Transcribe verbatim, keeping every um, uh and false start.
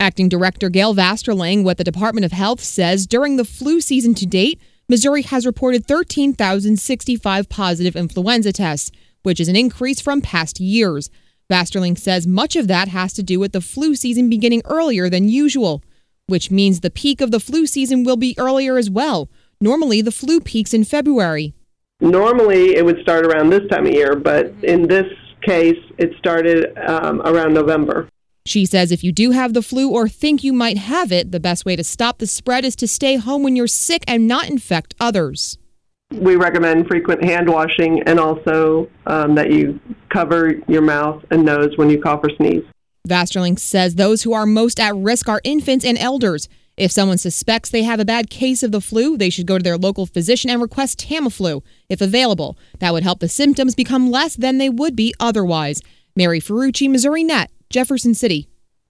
Acting Director Gail Vasterling with the Department of Health says during the flu season to date, Missouri has reported thirteen thousand sixty-five positive influenza tests, which is an increase from past years. Vasterling says much of that has to do with the flu season beginning earlier than usual, which means the peak of the flu season will be earlier as well. Normally, the flu peaks in February. Normally, it would start around this time of year, but in this case, it started um, around November. She says if you do have the flu or think you might have it, the best way to stop the spread is to stay home when you're sick and not infect others. We recommend frequent hand washing and also um, that you cover your mouth and nose when you cough or sneeze. Vasterling says those who are most at risk are infants and elders. If someone suspects they have a bad case of the flu, they should go to their local physician and request Tamiflu, if available. That would help the symptoms become less than they would be otherwise. Mary Ferrucci, Missouri Net, Jefferson City.